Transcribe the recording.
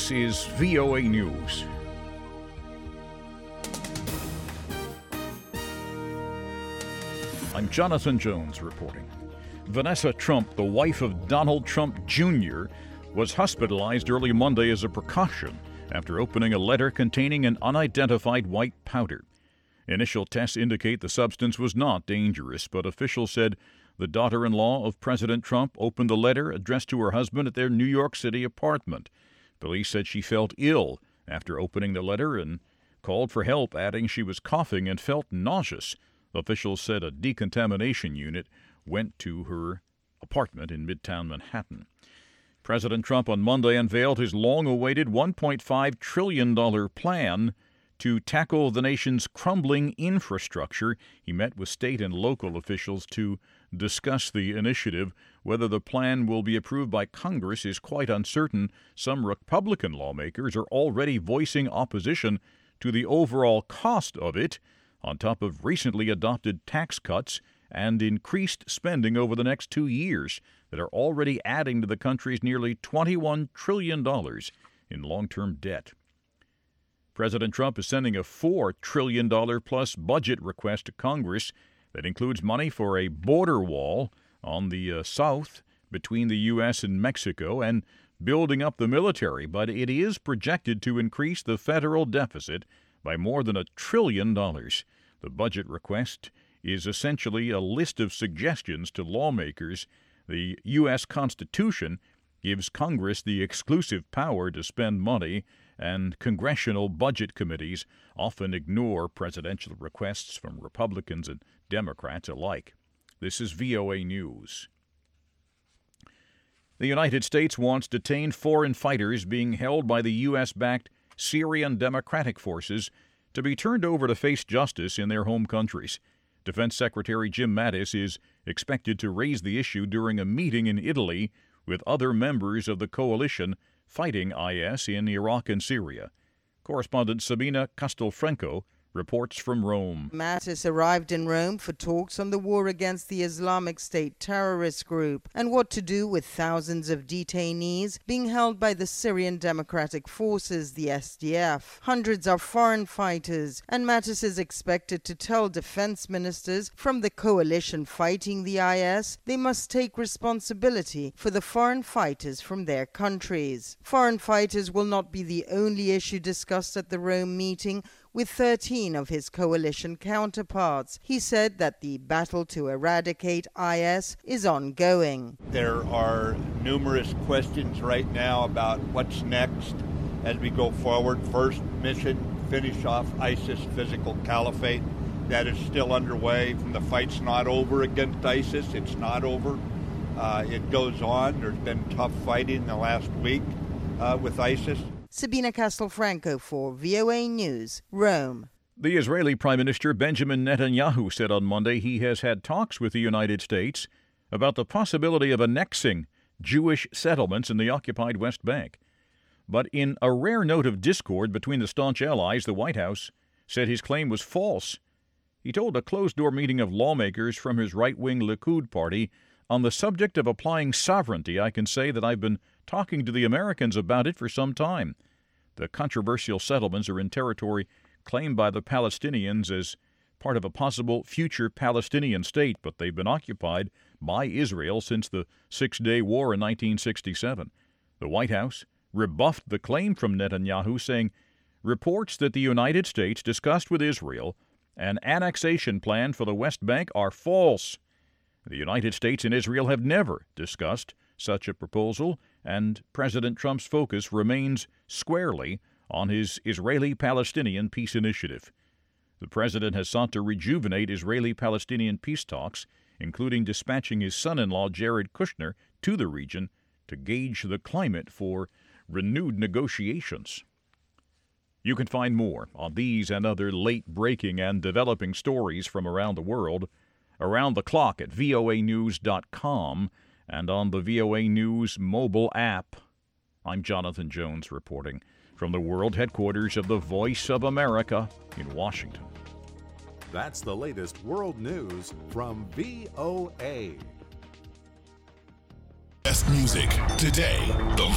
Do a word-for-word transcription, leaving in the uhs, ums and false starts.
This is V O A News. I'm Jonathan Jones reporting. Vanessa Trump, the wife of Donald Trump Junior, was hospitalized early Monday as a precaution after opening a letter containing an unidentified white powder. Initial tests indicate the substance was not dangerous, but officials said the daughter-in-law of President Trump opened the letter addressed to her husband at their New York City apartment. Police said she felt ill after opening the letter and called for help, adding she was coughing and felt nauseous. Officials said a decontamination unit went to her apartment in Midtown Manhattan. President Trump on Monday unveiled his long-awaited one point five trillion dollars plan to tackle the nation's crumbling infrastructure. He met with state and local officials to discuss the initiative. Whether the plan will be approved by Congress is quite uncertain. Some Republican lawmakers are already voicing opposition to the overall cost of it, on top of recently adopted tax cuts and increased spending over the next two years that are already adding to the country's nearly twenty-one trillion dollars in long-term debt. President Trump is sending a four trillion dollars plus budget request to Congress that includes money for a border wall on the uh, south between the U S and Mexico and building up the military, but it is projected to increase the federal deficit by more than a trillion dollars. The budget request is essentially a list of suggestions to lawmakers. The U S Constitution gives Congress the exclusive power to spend money, and congressional budget committees often ignore presidential requests from Republicans and Democrats alike. This is V O A News. The United States wants detained foreign fighters being held by the U S-backed Syrian Democratic Forces to be turned over to face justice in their home countries. Defense Secretary Jim Mattis is expected to raise the issue during a meeting in Italy with other members of the coalition fighting I S in Iraq and Syria. Correspondent Sabina Castelfranco reports from Rome. Mattis arrived in Rome for talks on the war against the Islamic State terrorist group and what to do with thousands of detainees being held by the Syrian Democratic Forces, the S D F. Hundreds are foreign fighters, and Mattis is expected to tell defense ministers from the coalition fighting the I S they must take responsibility for the foreign fighters from their countries. Foreign fighters will not be the only issue discussed at the Rome meeting, with thirteen of his coalition counterparts. He said that the battle to eradicate I S is ongoing. There are numerous questions right now about what's next as we go forward. First mission, finish off ISIS physical caliphate. That is still underway. The fight's not over against ISIS. It's not over. Uh, it goes on. There's been tough fighting in the last week uh, with ISIS. Sabina Castelfranco for V O A News, Rome. The Israeli Prime Minister Benjamin Netanyahu said on Monday he has had talks with the United States about the possibility of annexing Jewish settlements in the occupied West Bank. But in a rare note of discord between the staunch allies, the White House said his claim was false. He told a closed-door meeting of lawmakers from his right-wing Likud party, "On the subject of applying sovereignty, I can say that I've been talking to the Americans about it for some time. The controversial settlements are in territory claimed by the Palestinians as part of a possible future Palestinian state, but they've been occupied by Israel since the Six-Day War in nineteen sixty-seven. The White House rebuffed the claim from Netanyahu, saying reports that the United States discussed with Israel an annexation plan for the West Bank are false. The United States and Israel have never discussed such a proposal, and President Trump's focus remains squarely on his Israeli-Palestinian peace initiative. The president has sought to rejuvenate Israeli-Palestinian peace talks, including dispatching his son-in-law Jared Kushner to the region to gauge the climate for renewed negotiations. You can find more on these and other late-breaking and developing stories from around the world around the clock at V O A news dot com and on the V O A News mobile app. I'm Jonathan Jones reporting from the world headquarters of the Voice of America in Washington. That's the latest world news from V O A. Best music today. The